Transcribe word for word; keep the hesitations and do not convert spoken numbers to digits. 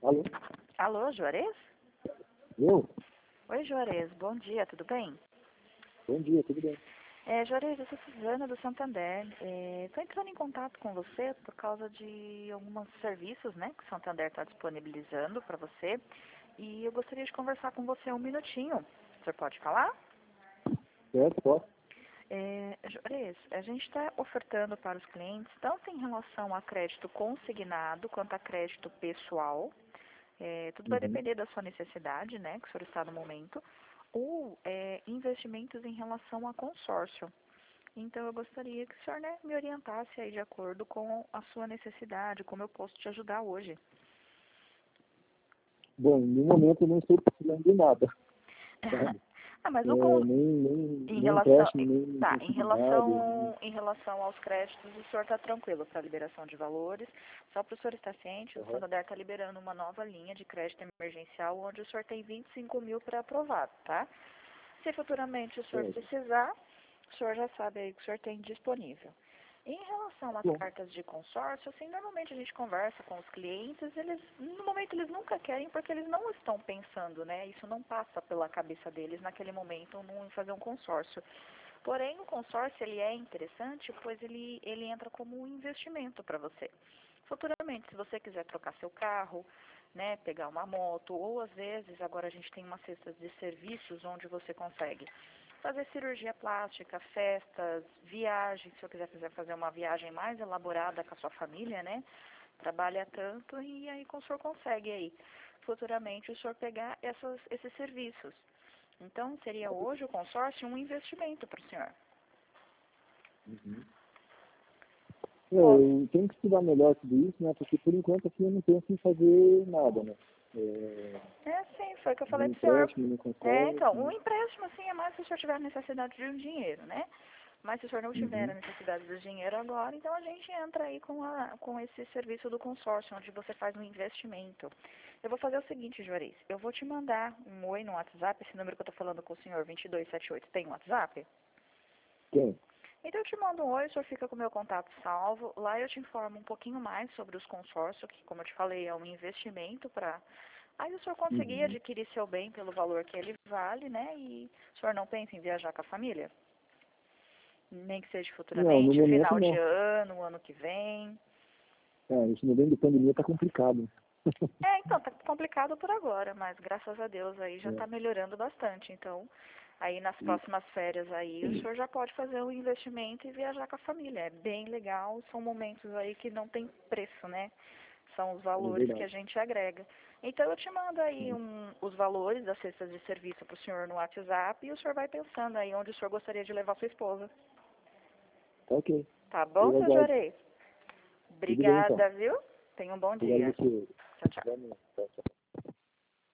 Alô? Alô, Juarez? Eu? Oi, Juarez. Bom dia, tudo bem? Bom dia, tudo bem? É, Juarez, eu sou Suzana do Santander. Estou entrando em contato com você por causa de alguns serviços, né, que o Santander está disponibilizando para você. E eu gostaria de conversar com você um minutinho. O senhor pode falar? Certo, posso? É, Juarez, a gente está ofertando para os clientes, tanto em relação a crédito consignado quanto a crédito pessoal. É, tudo vai Uhum. depender da sua necessidade, né, que o senhor está no momento, ou é, investimentos em relação a consórcio. Então, eu gostaria que o senhor, né, me orientasse aí de acordo com a sua necessidade, como eu posso te ajudar hoje. Bom, no momento eu não estou precisando de nada, sabe? Ah, mas É, o con... nem, nem, em nem relação, empréstimo, nem tá, em consignado. Nem... relação, em relação aos créditos, o senhor está tranquilo para a liberação de valores. Só para o senhor estar ciente, o Uhum. Santander está liberando uma nova linha de crédito emergencial, onde o senhor tem vinte e cinco mil para aprovar, tá? Se futuramente o senhor Certo. precisar, o senhor já sabe aí que o senhor tem disponível. Em relação às Bom, cartas de consórcio, assim, normalmente a gente conversa com os clientes, eles, no momento eles nunca querem porque eles não estão pensando, né? Isso não passa pela cabeça deles naquele momento em fazer um consórcio. Porém, o consórcio ele é interessante, pois ele, ele entra como um investimento para você. Futuramente, se você quiser trocar seu carro, né, pegar uma moto, ou às vezes, agora a gente tem uma cesta de serviços onde você consegue fazer cirurgia plástica, festas, viagens, se eu quiser fazer uma viagem mais elaborada com a sua família, né, trabalha tanto e aí o senhor consegue aí, futuramente, o senhor pegar essas, esses serviços. Então, seria hoje o consórcio um investimento para o senhor. uhum. É, Bom, eu tenho que estudar melhor tudo isso, né? Porque por enquanto assim eu não penso em fazer nada, né? É, é sim, foi o que eu falei nem para o senhor. empréstimo, nem É, consórcio, então, um né? empréstimo, assim, é mais se o senhor tiver necessidade de um dinheiro, né? Mas se o senhor não tiver Uhum. a necessidade do dinheiro agora, então a gente entra aí com, a, com esse serviço do consórcio, onde você faz um investimento. Eu vou fazer o seguinte, Juarez, eu vou te mandar um oi no WhatsApp, esse número que eu estou falando com o senhor, vinte e dois setenta e oito, tem um WhatsApp? Tem. Então eu te mando um oi, o senhor fica com o meu contato salvo. Lá eu te informo um pouquinho mais sobre os consórcios, que como eu te falei, é um investimento para... Aí o senhor conseguir Uhum. adquirir seu bem pelo valor que ele vale, né? E o senhor não pensa em viajar com a família? Nem que seja Não, no futuramente, momento final de não. ano, ano que vem. É, esse momento de pandemia tá complicado. É, então, tá complicado por agora, mas graças a Deus aí já É. tá melhorando bastante. Então, aí nas próximas férias aí, o senhor já pode fazer um investimento e viajar com a família. É bem legal, são momentos aí que não tem preço, né? São os É valores que a verdade. gente agrega. Então, eu te mando aí Uhum. um, os valores das cestas de serviço para o senhor no WhatsApp e o senhor vai pensando aí onde o senhor gostaria de levar sua esposa. Tá ok. Tá bom, Eu seu aguardo. Juarez? Tudo bem então. Obrigada, viu? Tenha um bom Obrigado a dia. você. Tchau, tchau. Igualmente. Tchau, tchau.